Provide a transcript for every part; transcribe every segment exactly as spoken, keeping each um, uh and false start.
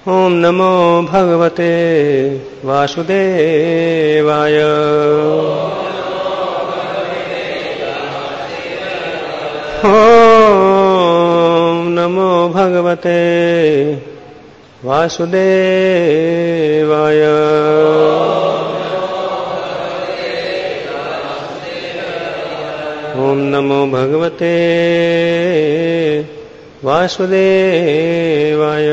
ओम नमो भगवते वासुदेवाय। ओम नमो भगवते वासुदेवाय। ओम नमो भगवते वासुदेवाय।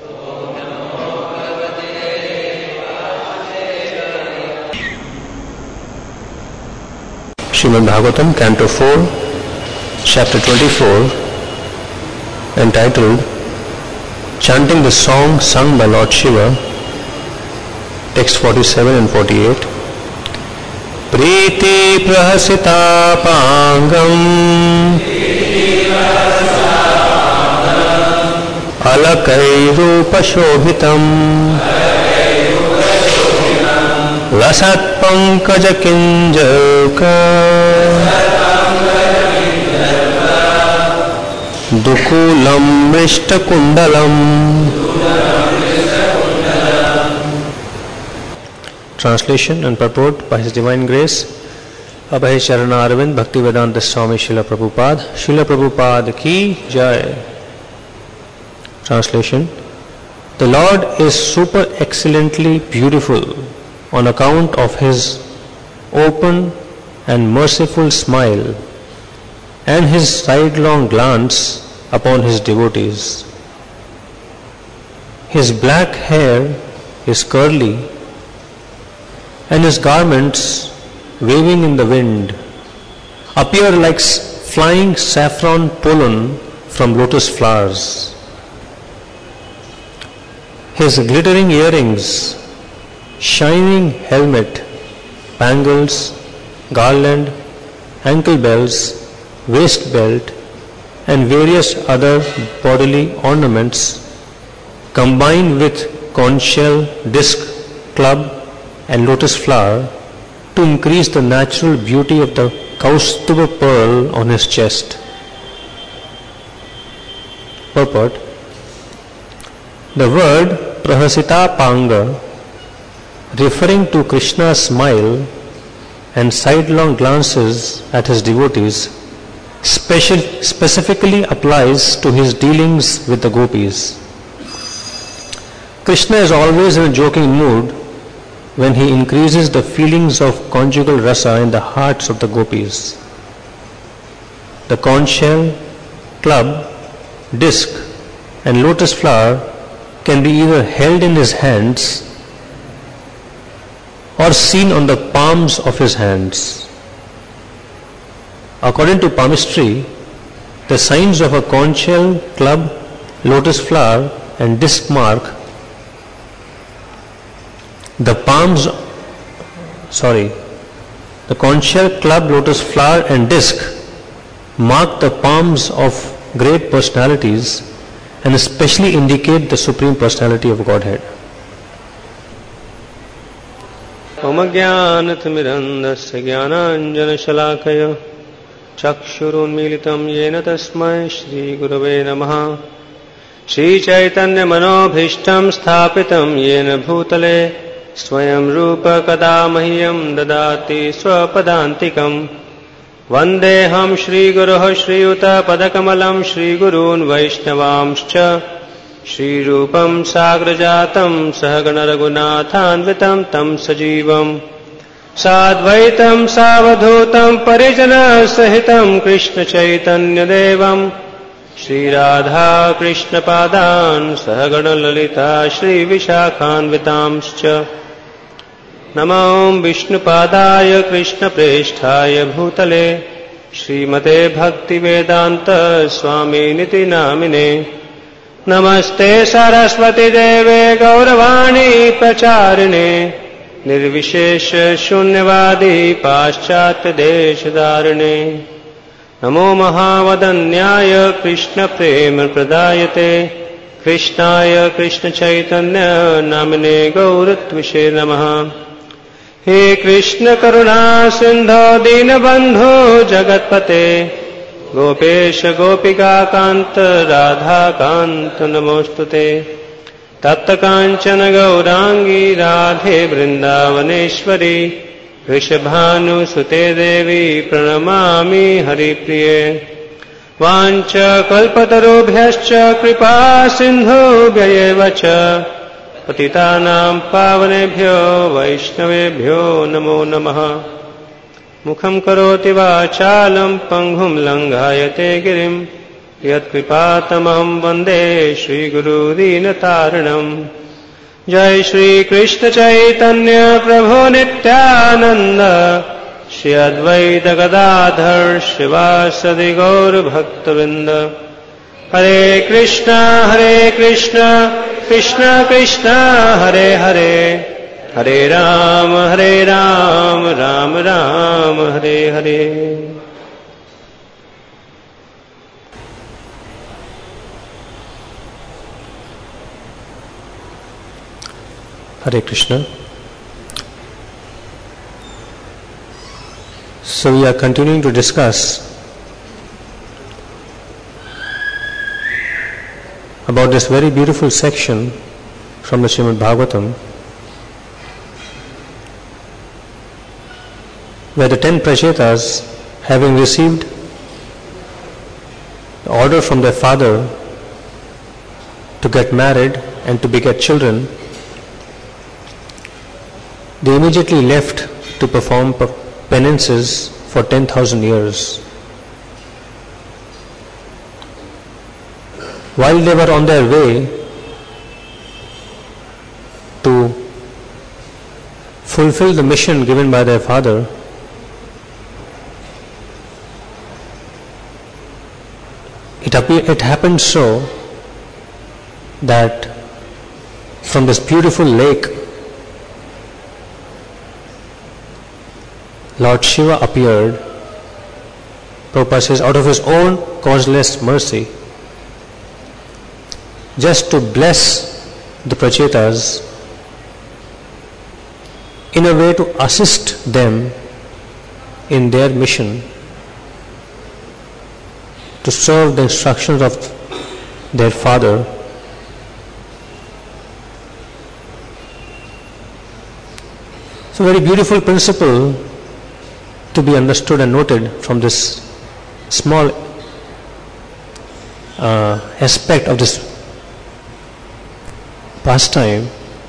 Srimad Bhagavatam, Canto four, Chapter twenty-four, entitled Chanting the Song Sung by Lord Shiva, Text forty-seven and forty-eight. Priti prahasita pangam alakai rupa shobhitam lasat pankaja kinjaka dukulam mishta kundalam. Translation and purport by His Divine Grace Abhay Charana Arvind Bhaktivedanta Swami Srila Prabhupada. Srila Prabhupada ki jai. Translation. The Lord is super excellently beautiful on account of His open and merciful smile and His sidelong glance upon His devotees. His black hair is curly and His garments, waving in the wind, appear like flying saffron pollen from lotus flowers. His glittering earrings, shining helmet, bangles, garland, ankle bells, waist belt, and various other bodily ornaments, combined with conch shell, disc, club, and lotus flower to increase the natural beauty of the Kaustuba pearl on his chest. Purport. The word Prahasita Panga, referring to Krishna's smile and sidelong glances at his devotees, special, specifically applies to his dealings with the gopis. Krishna is always in a joking mood when he increases the feelings of conjugal rasa in the hearts of the gopis. The conch shell, club, disc, and lotus flower can be either held in his hands or seen on the palms of his hands. According to palmistry, the signs of a conch shell, club, lotus flower, and disc mark the palms, sorry, the conch shell, club, lotus flower, and disc mark the palms of great personalities and especially indicate the Supreme Personality of Godhead. Om Jnanatmirandasya Jnananjanashalakaya Chakshurunmilitam Yena Tasmai Shri Gurave Namaha. Shri Chaitanya Manobhishtam Sthapitam Yena Bhutale Swayam Rupa Kada Mahyam Dadati Swapadantikam. Vandeham Shri Guruh Shri Yuta Padakamalam Shri Gurun Vaishnavamscha Shri Rupam Sagrajatam Sahagana Raghunathanvitam Tam Sajivam Sadvaitam Savadhutam Parijana Sahitam Krishna Chaitanya Devam Shri Radha Krishna Padan Sahagana Lalita Shri Vishakhanvitamscha. Namo Vishnu Padaya Krishna Preshthaya Bhutale Srimate Bhakti Vedanta Swami Niti Namine. Namaste Saraswati Deve Gauravani Pracharine Nirvishesha Shunyavadi Paschatya Deshadarine. Namo Mahavadanyaya Krishna Prema Pradayate Krishnaya Krishna Chaitanya Namine Gauratvishe Namaha. He Krishna Karuna Sindho Dinabandho Jagatpate Gopesha Gopika Kanta Radha Kanta Namostute तप्तकाञ्चन गौराङ्गी Radhe Vrindavaneshwari वृषभानुसुते देवी प्रणमामि हरिप्रिये वाञ्छकल्पतरुभ्यश्च कृपा सिन्धुभ्यैव च पतितानां पावनेभ्यो वैष्णवेभ्यो नमो नमः। मुखं करोति वाचालं पङ्गुं लङ्घायते गिरिं यत्कृपातमहं वन्दे श्रीगुरुदीनतारिणम्। जय श्री कृष्ण चैतन्य प्रभु नित्यानंद श्री अद्वैत गदाधर शिवासदि गौर भक्तवृंद। हरे कृष्णा हरे कृष्णा कृष्णा कृष्णा हरे हरे हरे राम हरे Ram Ram Ram Hare Hare. Hare Krishna. So we are continuing to discuss about this very beautiful section from the Srimad Bhagavatam, where the ten Prachetas, having received the order from their father to get married and to beget children, they immediately left to perform penances for ten thousand years. While they were on their way to fulfill the mission given by their father, it, appear, it happened so that from this beautiful lake Lord Shiva appeared. Prabhupada says, out of his own causeless mercy, just to bless the Prachetas in a way to assist them in their mission to serve the instructions of their father. It's a very beautiful principle to be understood and noted from this small uh, aspect of this pastime.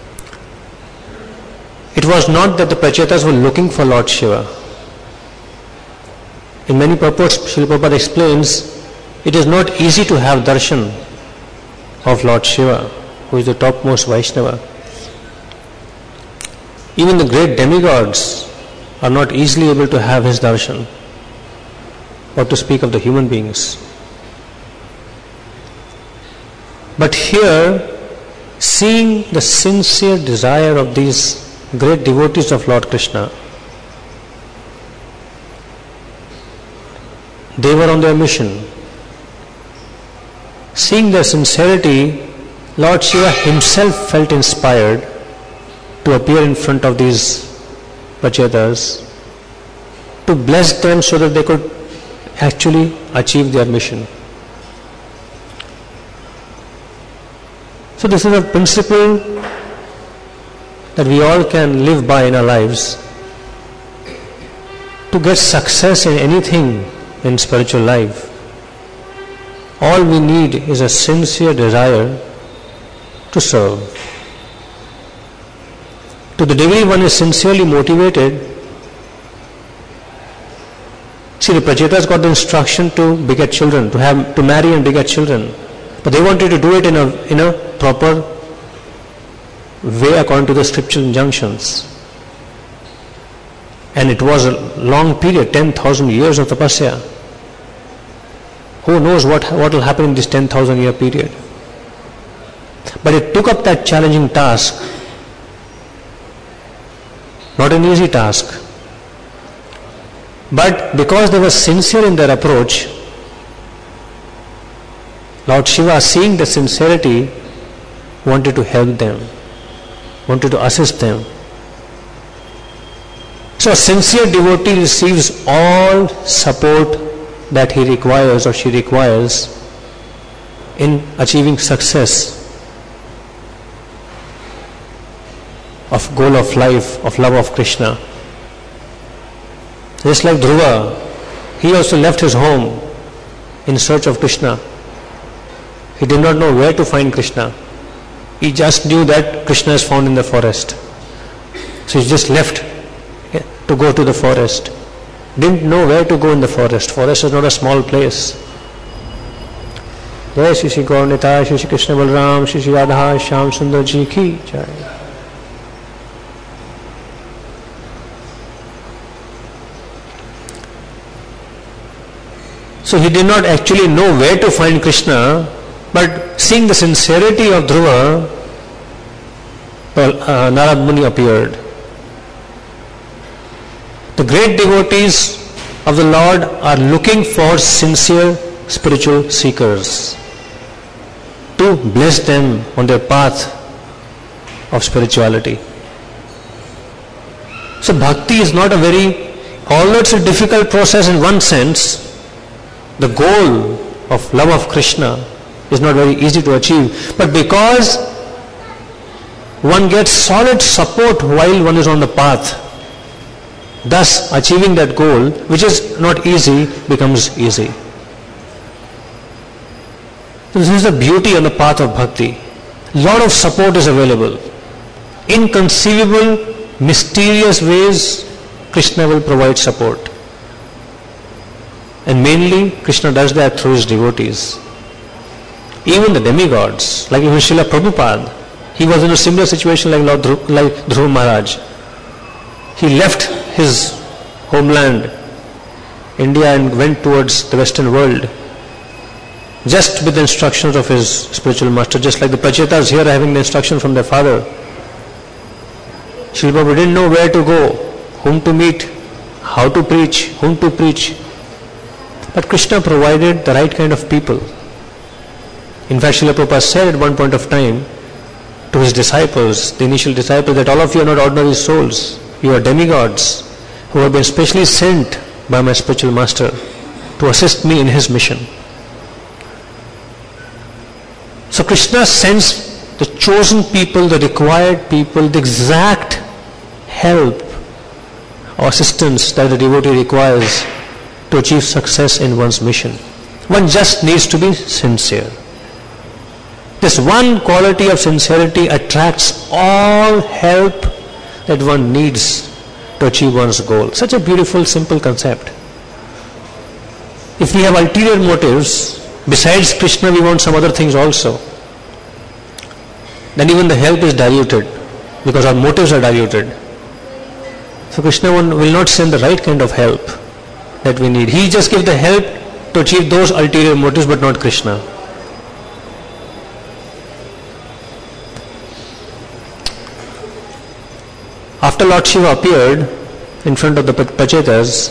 It was not that the Prachetas were looking for Lord Shiva. In many purports, Srila Prabhupada explains, it is not easy to have darshan of Lord Shiva, who is the topmost Vaishnava. Even the great demigods are not easily able to have his darshan, or to speak of the human beings. But here, seeing the sincere desire of these great devotees of Lord Krishna, they were on their mission. Seeing their sincerity, Lord Shiva himself felt inspired to appear in front of these Prachetas to bless them so that they could actually achieve their mission. So this is a principle that we all can live by in our lives. To get success in anything in spiritual life, all we need is a sincere desire to serve. To the degree one is sincerely motivated. See, the Prachetas got the instruction to beget children, to have to marry and beget children, but they wanted to do it in a in a proper way according to the scriptural injunctions. And it was a long period, ten thousand years of tapasya. Who knows what what will happen in this ten thousand year period? But it took up that challenging task. Not an easy task. But because they were sincere in their approach, Lord Shiva, seeing the sincerity, wanted to help them, wanted to assist them. So a sincere devotee receives all support that he requires or she requires in achieving success of goal of life, of love of Krishna. Just like Dhruva, he also left his home in search of Krishna. He did not know where to find Krishna. He just knew that Krishna is found in the forest. So he just left to go to the forest. Didn't know where to go in the forest. Forest is not a small place. Jai Shri Shri Gaur Nitai, Shri Shri Krishna Balram, Shri Shri Radha Shyam Sundar Ji ki Jai. So he did not actually know where to find Krishna, but seeing the sincerity of Dhruva, well, uh, Narad Muni appeared. The great devotees of the Lord are looking for sincere spiritual seekers to bless them on their path of spirituality. So bhakti is not a very, although it's a difficult process in one sense, the goal of love of Krishna is not very easy to achieve. But because one gets solid support while one is on the path, thus achieving that goal, which is not easy, becomes easy. So this is the beauty on the path of bhakti. A lot of support is available. Inconceivable, mysterious ways Krishna will provide support. And mainly Krishna does that through his devotees. Even the demigods, like even Srila Prabhupada, he was in a similar situation like Lord Dhruv, like Dhruv Maharaj. He left his homeland, India, and went towards the Western world, just with the instructions of his spiritual master, just like the Prachetas here having the instruction from their father. Srila Prabhupada didn't know where to go, whom to meet, how to preach, whom to preach. But Krishna provided the right kind of people. In fact, Srila Prabhupada said at one point of time to his disciples, the initial disciples, that all of you are not ordinary souls. You are demigods who have been specially sent by my spiritual master to assist me in his mission. So Krishna sends the chosen people, the required people, the exact help or assistance that the devotee requires to achieve success in one's mission. One just needs to be sincere. This one quality of sincerity attracts all help that one needs to achieve one's goal. Such a beautiful, simple concept. If we have ulterior motives, besides Krishna we want some other things also, then even the help is diluted because our motives are diluted. So Krishna will not send the right kind of help that we need. He just gives the help to achieve those ulterior motives, but not Krishna. After Lord Shiva appeared in front of the Prachetas,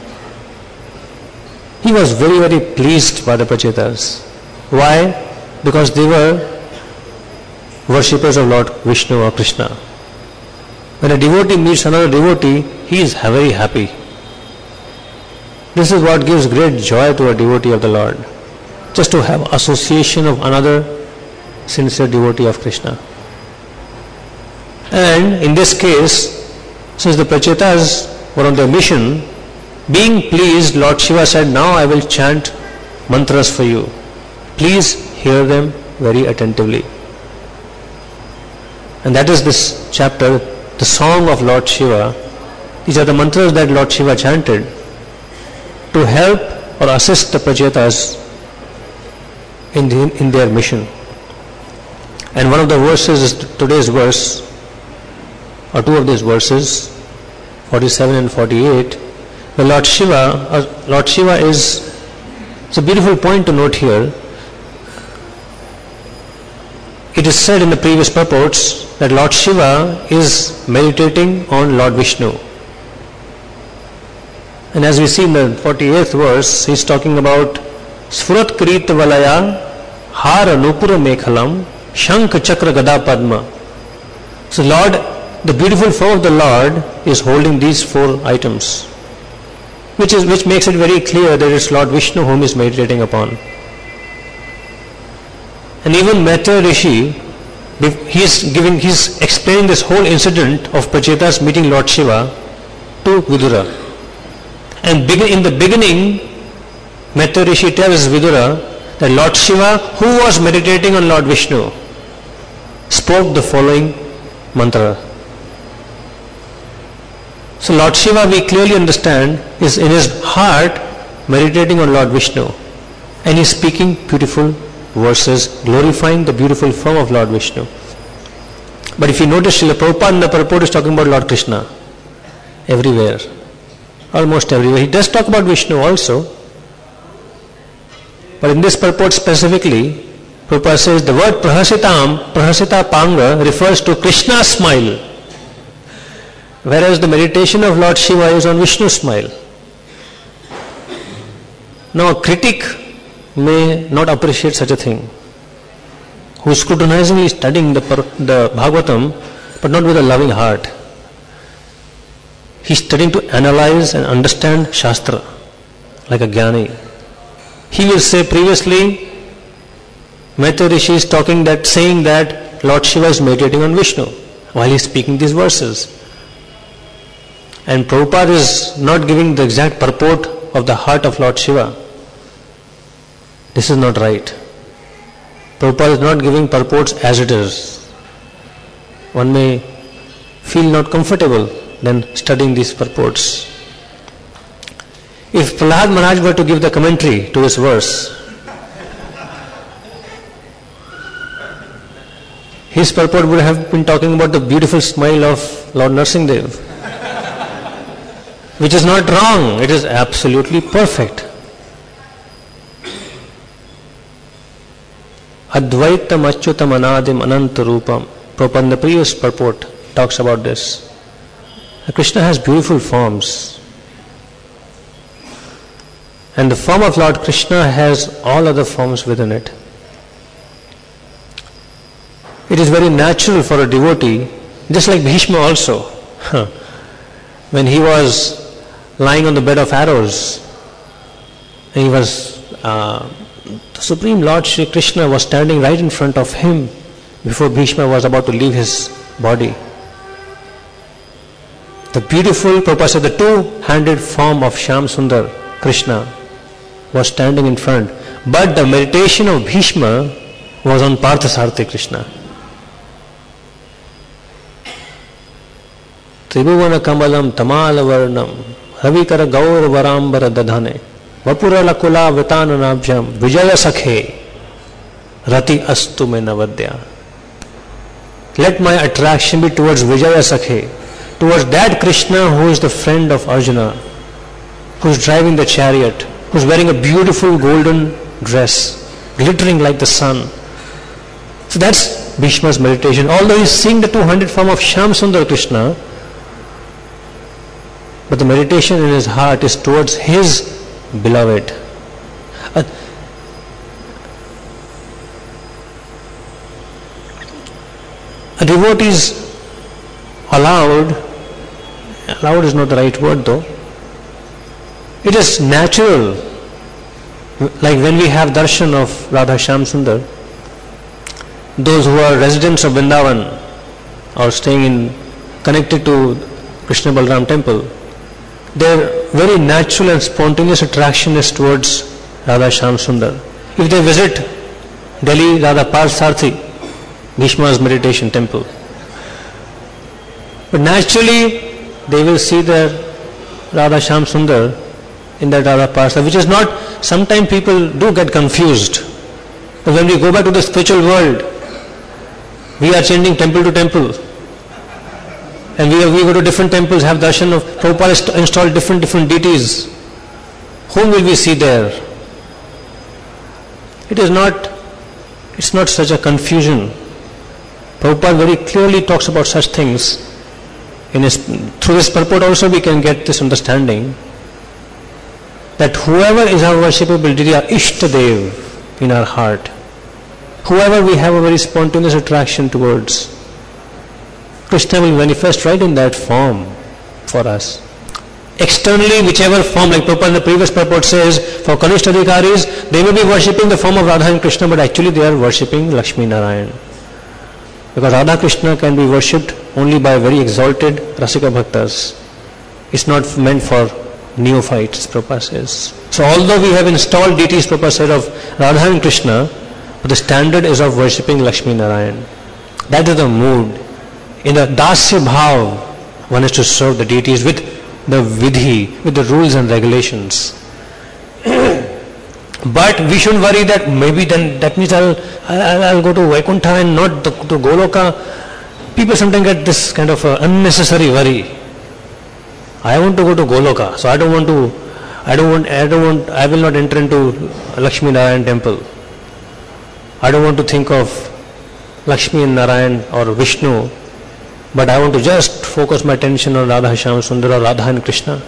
he was very very pleased by the Prachetas. Why? Because they were worshippers of Lord Vishnu or Krishna. When a devotee meets another devotee, he is very happy. This is what gives great joy to a devotee of the Lord, just to have association of another sincere devotee of Krishna. And in this case, since the Prachetas were on their mission, being pleased, Lord Shiva said, now I will chant mantras for you. Please hear them very attentively. And that is this chapter, the song of Lord Shiva. These are the mantras that Lord Shiva chanted to help or assist the Prachetas in, the, in their mission. And one of the verses is today's verse, or two of these verses, forty-seven and forty-eight, the Lord Shiva, uh, Lord Shiva is, it's a beautiful point to note here. It is said in the previous purports that Lord Shiva is meditating on Lord Vishnu. And as we see in the forty-eighth verse, he is talking about Sfurat Krita Valaya Hara Nupura Mekhalam Shank Chakra Gada Padma. So Lord, the beautiful form of the Lord is holding these four items, which is which makes it very clear that it's Lord Vishnu whom he is meditating upon. And even Maitreya Rishi He's giving, he's explaining this whole incident of Pracheta's meeting Lord Shiva to Vidura. And begin, in the beginning, Maitreya Rishi tells Vidura that Lord Shiva, who was meditating on Lord Vishnu, spoke the following mantra. So Lord Shiva, we clearly understand, is in his heart meditating on Lord Vishnu, and he is speaking beautiful verses glorifying the beautiful form of Lord Vishnu. But if you notice, Srila Prabhupada in the purport is talking about Lord Krishna everywhere, almost everywhere. He does talk about Vishnu also, but in this purport specifically, Prabhupada says the word prahasitam, prahasita panga refers to Krishna's smile, whereas the meditation of Lord Shiva is on Vishnu's smile. Now a critic may not appreciate such a thing, who is scrutinizingly studying the, the Bhagavatam, but not with a loving heart. He is studying to analyze and understand Shastra, like a Jnani. He will say previously, Maitreya Rishi is talking that, saying that Lord Shiva is meditating on Vishnu while he is speaking these verses. And Prabhupada is not giving the exact purport of the heart of Lord Shiva. This is not right. Prabhupada is not giving purports as it is. One may feel not comfortable then studying these purports. If Prahlad Maharaj were to give the commentary to this verse, his purport would have been talking about the beautiful smile of Lord Narsingadev, which is not wrong, it is absolutely perfect. Advaitam Achyutam Anadim Ananta Rupam. Prabhupada in the previous purport talks about this. Krishna has beautiful forms, and the form of Lord Krishna has all other forms within it. It is very natural for a devotee, just like Bhishma also, when he was lying on the bed of arrows, and he was uh, the Supreme Lord Shri Krishna was standing right in front of him before Bhishma was about to leave his body. The beautiful, Prabhupada said, the two-handed form of Shyam Sundar, Krishna, was standing in front. But the meditation of Bhishma was on Parthasarathi Krishna. Tribhuvana Kamalam Tamala Varnam Ravikara Gaur Varambara Dadhane Vapura Lakula Vitananabhyam Vijaya Sakhe Rati Astu Me Navadya. Let my attraction be towards Vijaya Sakhe, towards that Krishna who is the friend of Arjuna, who is driving the chariot, who is wearing a beautiful golden dress, glittering like the sun. So that's Bhishma's meditation. Although he is seeing the two-handed form of Shyam Sundar Krishna, but the meditation in his heart is towards his beloved. A, a devotee is allowed, allowed is not the right word though, it is natural, like when we have darshan of Radha Shyam Sundar, those who are residents of Vrindavan or staying in, connected to Krishna Balram temple, their very natural and spontaneous attraction is towards Radha Shyam Sundar. If they visit Delhi Radha Parthasarathi, Bhishma's meditation temple, but naturally they will see the Radha Shyam Sundar in that Radha Parthasarathi, which is not, sometimes people do get confused. But when we go back to the spiritual world, we are changing temple to temple. And we, we go to different temples, have darshan of Prabhupada installed different different deities. Whom will we see there? It is not, it's not such a confusion. Prabhupada very clearly talks about such things. In his, through this purport also we can get this understanding that whoever is our worshipable deity, our Ishtadev in our heart, whoever we have a very spontaneous attraction towards, Krishna will manifest right in that form for us. Externally, whichever form, like Prabhupada in the previous purport says, for Kanishta Adhikaris, they may be worshipping the form of Radha and Krishna, but actually they are worshipping Lakshmi Narayan. Because Radha Krishna can be worshipped only by very exalted Rasika Bhaktas. It's not meant for neophytes, Prabhupada says. So although we have installed deities, Prabhupada said, of Radha and Krishna, but the standard is of worshipping Lakshmi Narayan. That is the mood. In the Dasya Bhav, one is to serve the deities with the Vidhi, with the rules and regulations. But we shouldn't worry that maybe then that means I'll, I'll, I'll go to Vaikuntha and not to, to Goloka. People sometimes get this kind of uh, unnecessary worry. I want to go to Goloka, so I don't want to, I don't want, I don't want, I will not enter into Lakshmi Narayan temple. I don't want to think of Lakshmi and Narayan or Vishnu, but I want to just focus my attention on Radha Shyam Sundar or Radha and Krishna.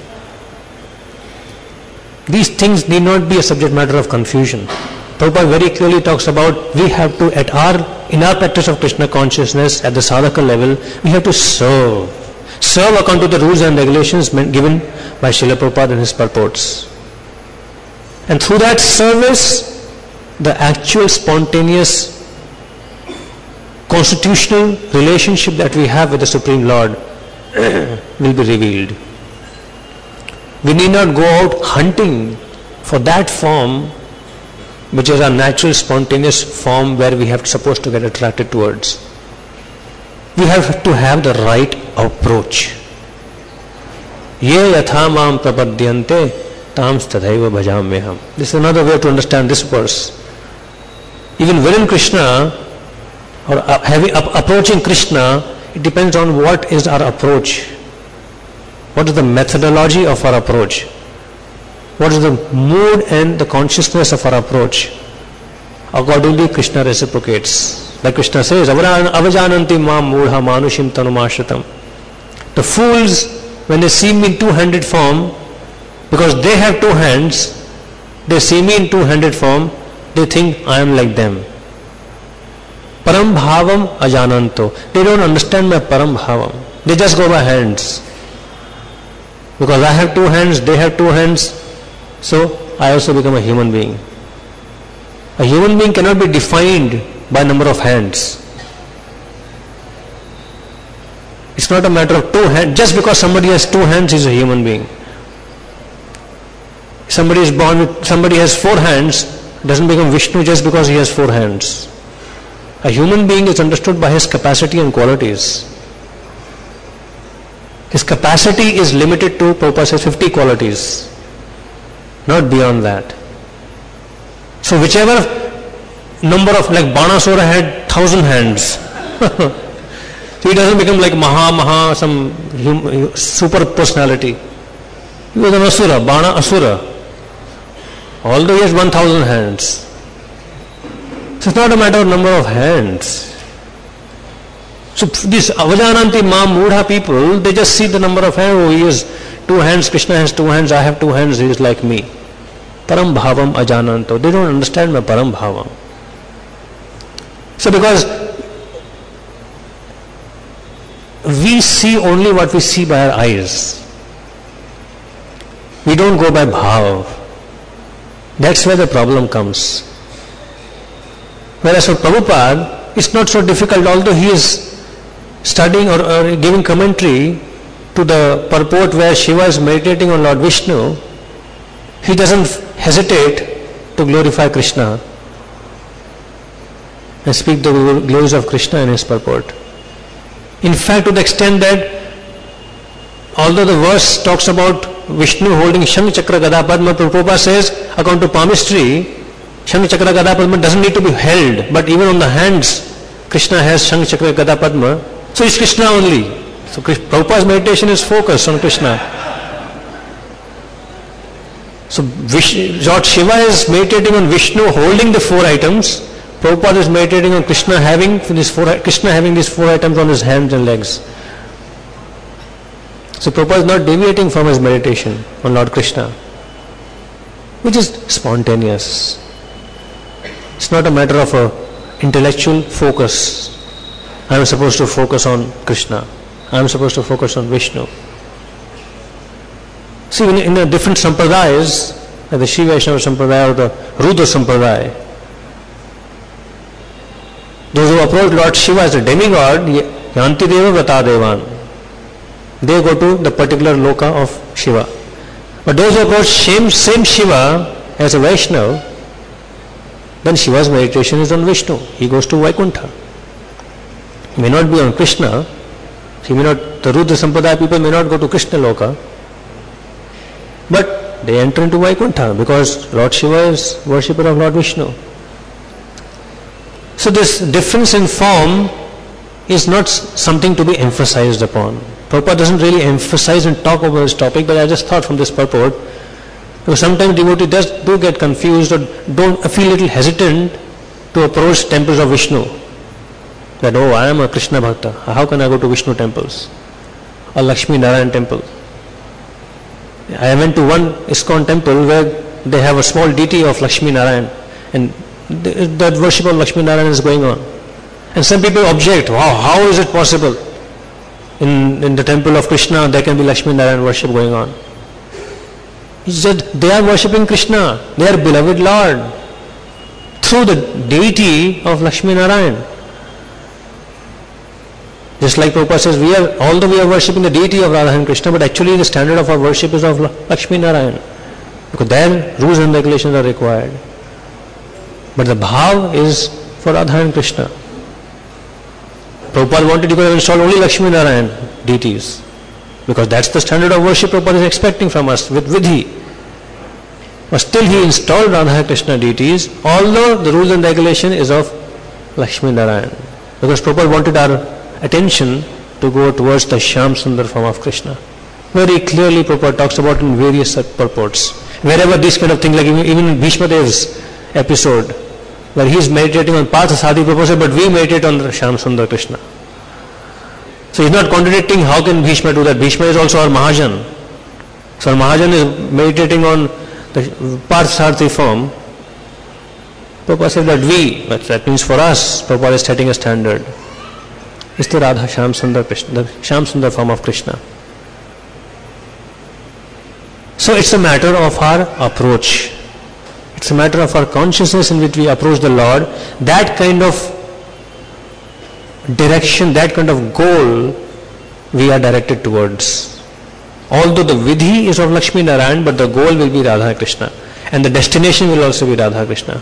These things need not be a subject matter of confusion. Prabhupada very clearly talks about we have to, at our, in our practice of Krishna consciousness, at the sadhaka level, we have to serve. Serve according to the rules and regulations given by Srila Prabhupada in his purports. And through that service, the actual spontaneous constitutional relationship that we have with the Supreme Lord will be revealed. We need not go out hunting for that form which is our natural spontaneous form where we have supposed to get attracted towards. We have to have the right approach. Ye yatha mam prapadyante tam stadhaiva bhajamyaham. This is another way to understand this verse. Even within Krishna, or having, approaching Krishna, it depends on what is our approach. What is the methodology of our approach? What is the mood and the consciousness of our approach? Accordingly, Krishna reciprocates. Like Krishna says, avajananti mam mudha manushim tanumashritam. The fools, when they see me in two-handed form, because they have two hands, they see me in two-handed form, they think I am like them. Param bhavam ajananto. They don't understand my param bhavam. They just go by hands. Because I have two hands, they have two hands, so I also become a human being. A human being cannot be defined by number of hands. It's not a matter of two hands. Just because somebody has two hands, he is a human being. Somebody is born with, somebody has four hands, doesn't become Vishnu just because he has four hands. A human being is understood by his capacity and qualities. His capacity is limited to, Prabhupada says, fifty qualities, not beyond that. So whichever number of, like Banasura had thousand hands, so he doesn't become like Maha Maha, some hum, super personality. He was an Asura, Bana Asura, although he has one thousand hands. So it's not a matter of number of hands. So these avajananti ma mudha people, they just see the number of hands. Oh, he has two hands, Krishna has two hands, I have two hands, he is like me. Param bhavam ajananto. They don't understand my param bhavam. So because we see only what we see by our eyes. We don't go by bhav. That's where the problem comes. Whereas for Prabhupada, it's not so difficult, although he is studying or, or giving commentary to the purport where Shiva is meditating on Lord Vishnu, he doesn't hesitate to glorify Krishna and speak the glories of Krishna in his purport. In fact, to the extent that although the verse talks about Vishnu holding Shank Chakra Gada Padma, Prabhupada says, according to palmistry, Shank Chakra Gada Padma doesn't need to be held, but even on the hands, Krishna has Shank Chakra Gada Padma. So it's Krishna only. So Prabhupada's meditation is focused on Krishna. So Lord Shiva is meditating on Vishnu holding the four items. Prabhupada is meditating on Krishna having these four, Krishna having these four items on his hands and legs. So Prabhupada is not deviating from his meditation on Lord Krishna, which is spontaneous. It's not a matter of a intellectual focus. I am supposed to focus on Krishna. I am supposed to focus on Vishnu. See, in, in the different sampradayas, like the Shiva Vaishnava Sampradaya or the Rudra Sampradaya, Those who approach Lord Shiva as a demigod, yanti deva vrata devan. They go to the particular loka of Shiva. But those who approach same, same Shiva as a Vaishnava, then Shiva's meditation is on Vishnu. He goes to Vaikuntha. He may not be on Krishna. He may not, the Rudra Sampradaya people may not go to Krishna loka. But they enter into Vaikuntha because Lord Shiva is worshipper of Lord Vishnu. So this difference in form is not something to be emphasized upon. Prabhupada doesn't really emphasize and talk about this topic, but I just thought from this purport, because sometimes devotees does, do get confused or don't feel a little hesitant to approach temples of Vishnu. That, oh, I am a Krishna Bhakta. How can I go to Vishnu temples? Or Lakshmi Narayan temple. I went to one ISKCON temple where they have a small deity of Lakshmi Narayan, and that worship of Lakshmi Narayan is going on. And some people object, wow, how is it possible? In, in the temple of Krishna there can be Lakshmi Narayan worship going on. He said they are worshipping Krishna, their beloved Lord, through the deity of Lakshmi Narayan. Just like Prabhupada says, we are, although we are worshipping the deity of Radha and Krishna, but actually the standard of our worship is of Lakshmi Narayan, because their rules and regulations are required. But the bhav is for Radha and Krishna. Prabhupada wanted to install only Lakshmi Narayan deities, because that's the standard of worship Prabhupada is expecting from us with vidhi. But still he installed Radha and Krishna deities, although the rules and regulation is of Lakshmi Narayan, because Prabhupada wanted our attention to go towards the Shyam Sundar form of Krishna. Very clearly Prabhupada talks about in various purports. Wherever this kind of thing, like even in Bhishma Dev's episode, where he is meditating on Partha Sadhi, Prabhupada said, but we meditate on the Shyam Sundar Krishna. So he is not contradicting, how can Bhishma do that? Bhishma is also our Mahajan. So our Mahajan is meditating on the Partha Sadhi form. Prabhupada said that we, but that means for us, Prabhupada is setting a standard. It's the Radha Shyam Sundar Krishna, the Shyam Sundar form of Krishna. So it's a matter of our approach. It's a matter of our consciousness in which we approach the Lord. That kind of direction, that kind of goal we are directed towards. Although the vidhi is of Lakshmi Narayan, but the goal will be Radha Krishna. And the destination will also be Radha Krishna.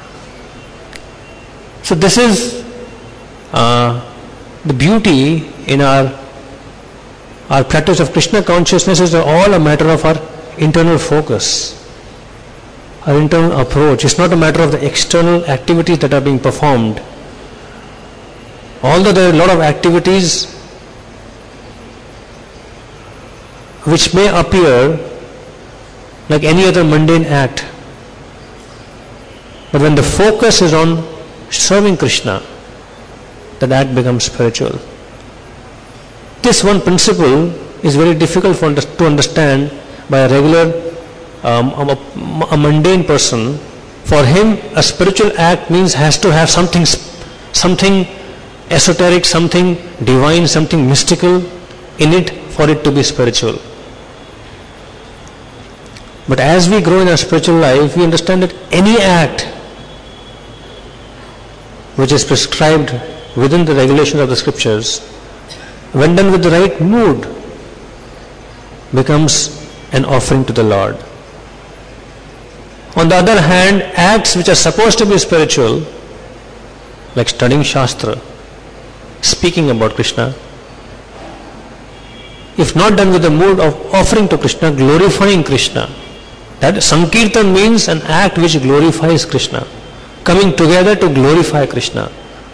So this is uh, the beauty in our our practice of Krishna consciousness is all a matter of our internal focus, our internal approach. It's not a matter of the external activities that are being performed. Although there are a lot of activities which may appear like any other mundane act, but when the focus is on serving Krishna, that act becomes spiritual. This one principle is very difficult for to understand by a regular, um, a, a mundane person. For him, a spiritual act means has to have something, something esoteric, something divine, something mystical in it for it to be spiritual. But as we grow in our spiritual life, we understand that any act which is prescribed within the regulations of the scriptures, when done with the right mood, becomes an offering to the Lord. On the other hand, acts which are supposed to be spiritual, like studying Shastra, speaking about Krishna, if not done with the mood of offering to Krishna, glorifying Krishna, that Sankirtan means an act which glorifies Krishna, coming together to glorify Krishna.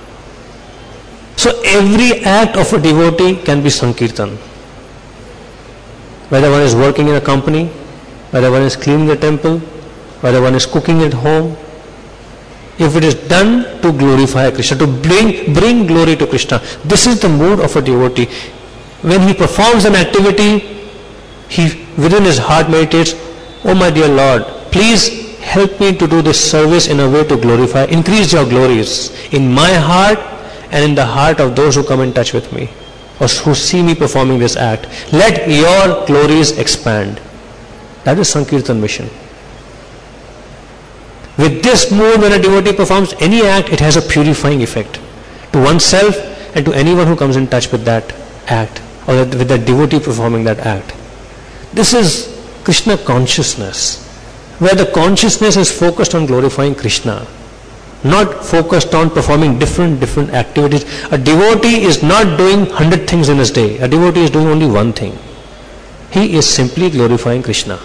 So every act of a devotee can be Sankirtan. Whether one is working in a company, whether one is cleaning the temple, whether one is cooking at home, if it is done to glorify Krishna, to bring, bring glory to Krishna, this is the mood of a devotee. When he performs an activity, he within his heart meditates, oh my dear Lord, please help me to do this service in a way to glorify, increase your glories in my heart and in the heart of those who come in touch with me or who see me performing this act. Let your glories expand. That is Sankirtan mission. With this mood, when a devotee performs any act, it has a purifying effect. to oneself and to anyone who comes in touch with that act, or with that devotee performing that act. This is Krishna consciousness, where the consciousness is focused on glorifying Krishna, not focused on performing different different activities. A devotee is not doing hundred things in his day. A devotee is doing only one thing. He is simply glorifying Krishna.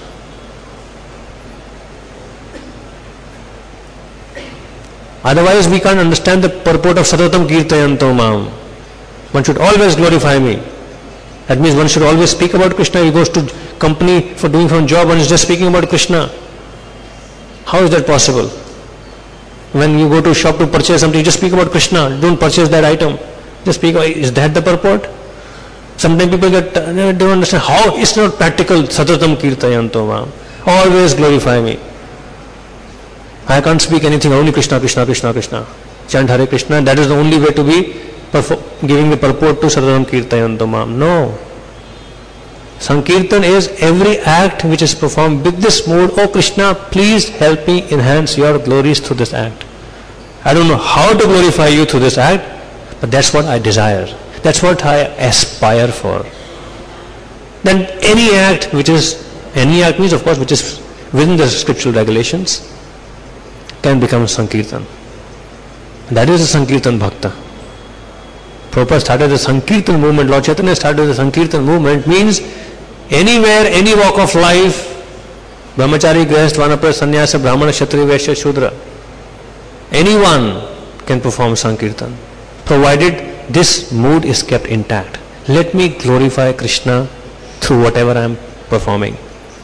Otherwise we can't understand the purport of Satatam Kirtayanto Mam. One should always glorify me. That means one should always speak about Krishna. He goes to company for doing some job, one is just speaking about Krishna. How is that possible? When you go to a shop to purchase something, you just speak about Krishna. Don't purchase that item. Just speak. Is that the purport? Sometimes people get, they don't understand how it's not practical. Satatam Kirtayanto Mam. Always glorify me. I can't speak anything, only Krishna, Krishna, Krishna, Krishna. Chant Hare Krishna. That is the only way to be perfor- giving the purport to Satatam Kirtayanto Mam. No. Sankirtan is every act which is performed with this mood. Oh Krishna, please help me enhance your glories through this act. I don't know how to glorify you through this act, but that's what I desire. That's what I aspire for. Then any act which is, any act means of course which is within the scriptural regulations, can become Sankirtan. That is a Sankirtan Bhakta. Prabhupada started the Sankirtan movement, Lord Chaitanya started the Sankirtan movement, means anywhere, any walk of life, Brahmachari, Grihast, Vanaprastha, Sannyasa, Brahmana, Kshatriya, Vaishya, Shudra, anyone can perform Sankirtan, provided this mood is kept intact. Let me glorify Krishna through whatever I am performing.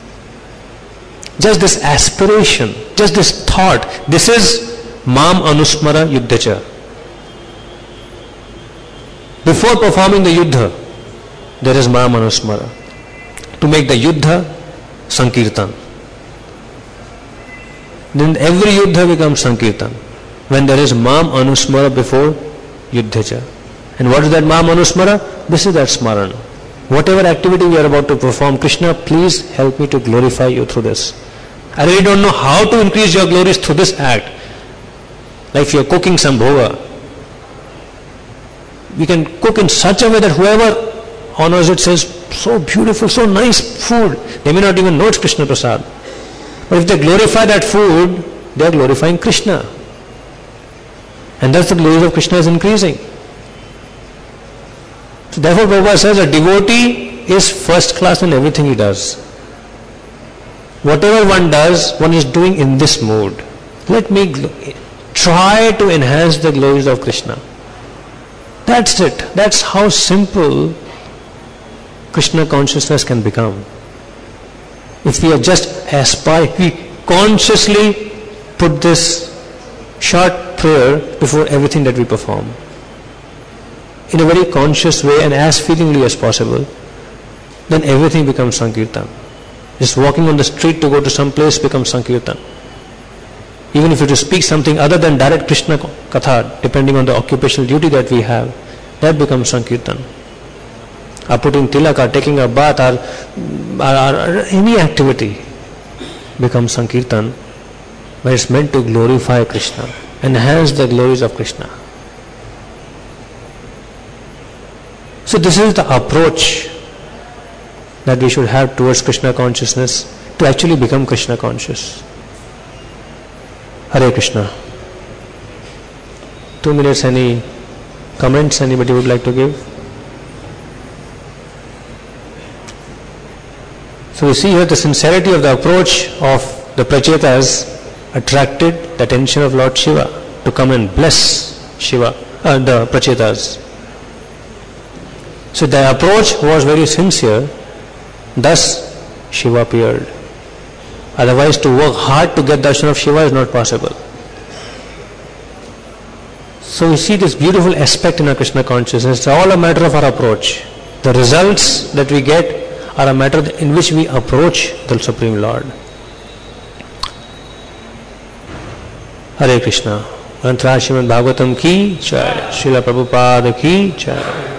Just this aspiration, just this thought, this is Mam Anusmara Yuddhacha. Before performing the Yuddha, there is Mam Anusmara. To make the Yuddha Sankirtan. Then every Yuddha becomes Sankirtan. When there is Mam Anusmara before Yuddhacha. And what is that Mam Anusmara? This is that Smaran. Whatever activity we are about to perform, Krishna, please help me to glorify you through this. I really don't know how to increase your glories through this act. Like if you are cooking some bhoga, we can cook in such a way that whoever honors it says, so beautiful, so nice food. They may not even know it's Krishna Prasad. But if they glorify that food, they are glorifying Krishna. And thus the glories of Krishna is increasing. So therefore Prabhupada says a devotee is first class in everything he does. Whatever one does, one is doing in this mode. Let me gl- try to enhance the glories of Krishna. That's it. That's how simple Krishna consciousness can become. If we are just aspire, we consciously put this short prayer before everything that we perform. In a very conscious way and as feelingly as possible, then everything becomes Sankirtan. Just walking on the street to go to some place becomes Sankirtan. Even if you to speak something other than direct Krishna Katha, depending on the occupational duty that we have, that becomes Sankirtan. Or putting tilak, or taking a bath, or, or, or any activity becomes Sankirtan, where it's meant to glorify Krishna, enhance the glories of Krishna. So this is the approach that we should have towards Krishna consciousness, to actually become Krishna conscious. Hare Krishna. Two minutes, any comments anybody would like to give? So we see here the sincerity of the approach of the Prachetas attracted the attention of Lord Shiva to come and bless Shiva, uh, the Prachetas. So the approach was very sincere. Thus Shiva appeared. Otherwise to work hard to get darshan of Shiva is not possible. So we see this beautiful aspect in our Krishna consciousness. It's all a matter of our approach. The results that we get are a matter in which we approach the Supreme Lord. Hare Krishna. Granthra Srimad Bhagavatam ki jai. Srila Prabhupada ki jai.